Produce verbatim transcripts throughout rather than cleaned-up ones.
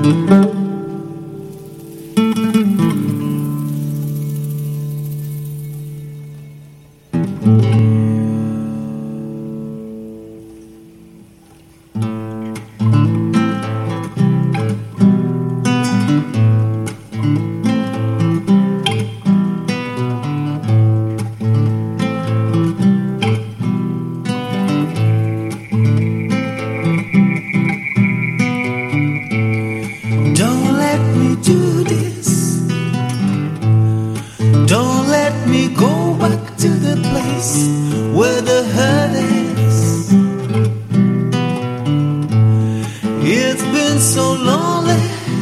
Don't let me go back to the place where the hurt is. It's been so lonely.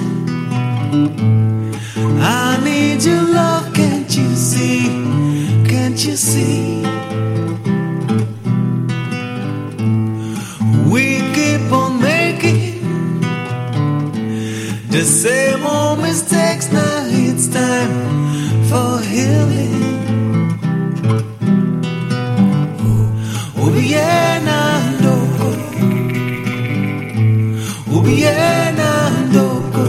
I need your love, can't you see? Can't you see? We keep on making the same old mistakes. Now it's time for healing. Ubiena ndoko, Ubiena ndoko,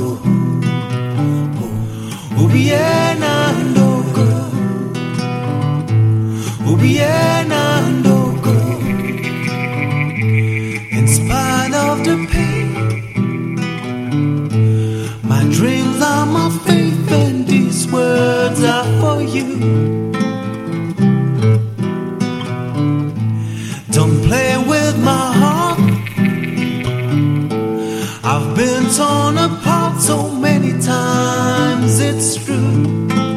Ubiena ndoko, Ubiena ndoko. In spite of the pain, my dreams are my faith, and these words are for you. Don't play with my heart. I've been torn apart so many times, it's true.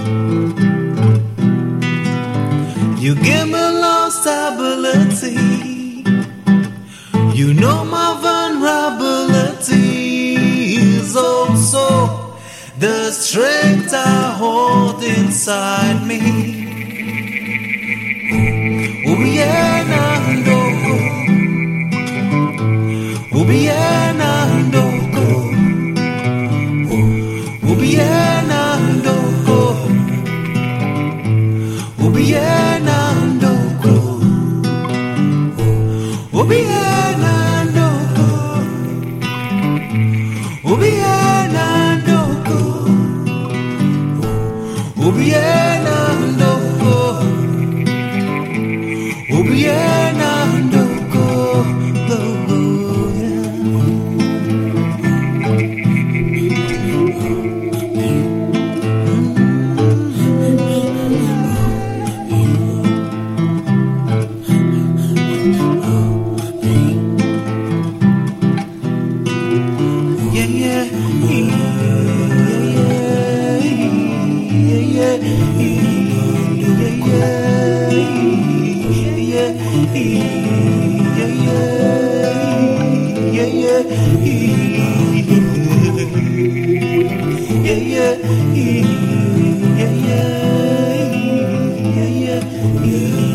You give me lost stability. You know my vulnerability is also the strength I hold inside me. Ubiena ndoko, Ubiena ndoko, Ubiena ndoko, Ubiena ndoko, Ubiena ndoko, Ubiena ndoko, Ubiena ndoko, Ubiena ndoko, yeah, yeah, yeah, yeah, yeah, yeah.